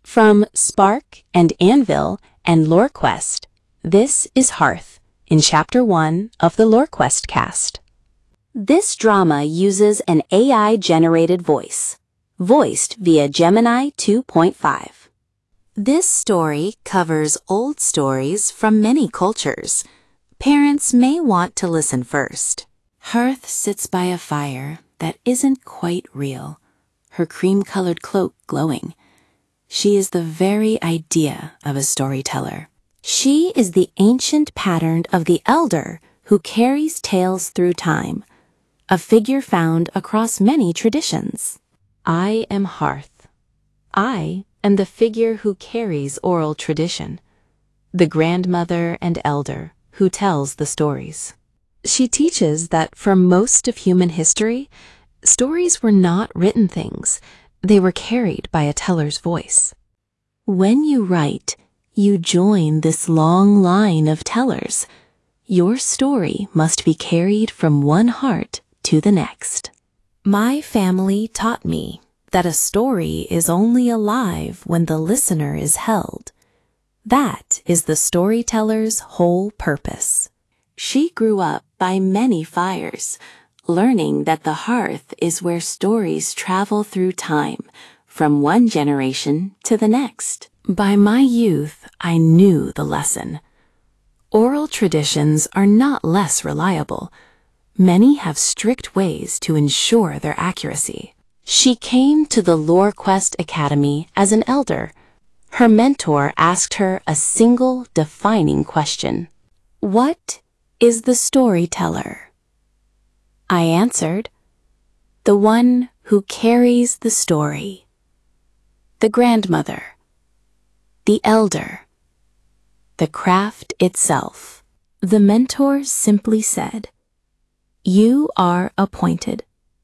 From Spark and Anvil and LoreQuest, this is Hearth in Chapter 1 of the LoreQuest cast. This drama uses an AI-generated voice, voiced via Gemini 2.5. This story covers old stories from many cultures. Parents may want to listen first. Hearth sits by a fire that isn't quite real, her cream-colored cloak glowing. She is the very idea of a storyteller. She is the ancient pattern of the elder who carries tales through time, a figure found across many traditions. I am Hearth. I am the figure who carries oral tradition, the grandmother and elder who tells the stories. She teaches that for most of human history, stories were not written things. They were carried by a teller's voice. When you write, you join this long line of tellers. Your story must be carried from one heart to the next. My family taught me that a story is only alive when the listener is held. That is the storyteller's whole purpose. She grew up by many fires, learning that the hearth is where stories travel through time, from one generation to the next. By my youth, I knew the lesson. Oral traditions are not less reliable. Many have strict ways to ensure their accuracy. She came to the LoreQuest Academy as an elder. Her mentor asked her a single defining question. What is the storyteller? I answered, the one who carries the story. The grandmother. The elder. The craft itself. The mentor simply said, you are appointed.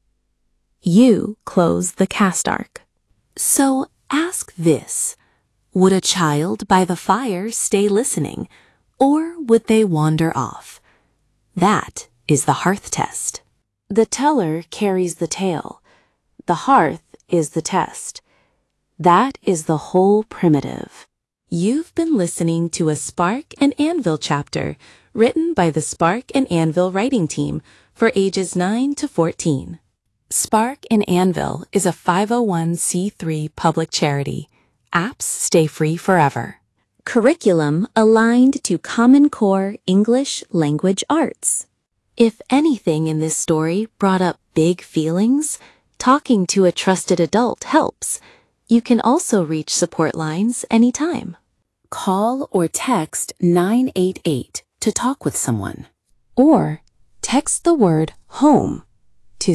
You close the cast arc. So ask this. Would a child by the fire stay listening, or would they wander off? That is the hearth test. The teller carries the tale. The hearth is the test. That is the whole primitive. You've been listening to a Spark and Anvil chapter written by the Spark and Anvil writing team for ages 9 to 14. Spark and Anvil is a 501c3 public charity. Apps stay free forever. Curriculum aligned to Common Core English Language Arts. If anything in this story brought up big feelings, talking to a trusted adult helps. You can also reach support lines anytime. Call or text 988 to talk with someone. Or text the word HOME to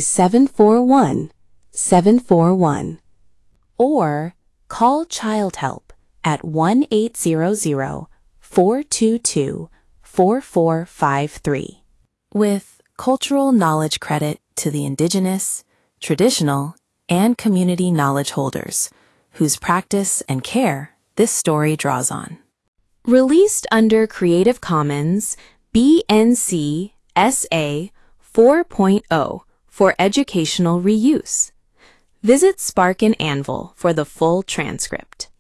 741-741. Or call Child Help at 1-800-422-4453. With cultural knowledge credit to the Indigenous, traditional, and community knowledge holders, whose practice and care this story draws on. Released under Creative Commons BNC SA 4.0 for educational reuse. Visit Spark and Anvil for the full transcript.